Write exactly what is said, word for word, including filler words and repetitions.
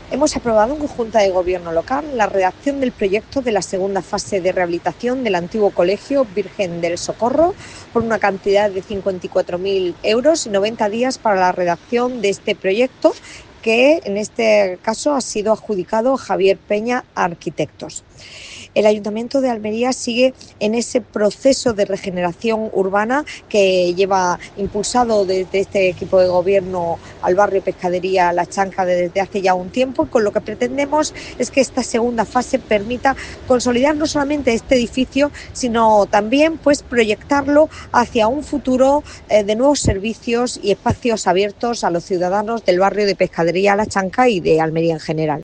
Hemos aprobado en Junta de Gobierno local la redacción del proyecto de la segunda fase de rehabilitación del antiguo Colegio Virgen del Socorro por una cantidad de cincuenta y cuatro mil euros y noventa días para la redacción de este proyecto, que en este caso ha sido adjudicado a Javier Peña Arquitectos. El Ayuntamiento de Almería sigue en ese proceso de regeneración urbana que lleva impulsado desde este equipo de gobierno al barrio Pescadería La Chanca desde hace ya un tiempo, y con lo que pretendemos es que esta segunda fase permita consolidar no solamente este edificio, sino también pues proyectarlo hacia un futuro eh, de nuevos servicios y espacios abiertos a los ciudadanos del barrio de Pescadería La Chanca y de Almería en general.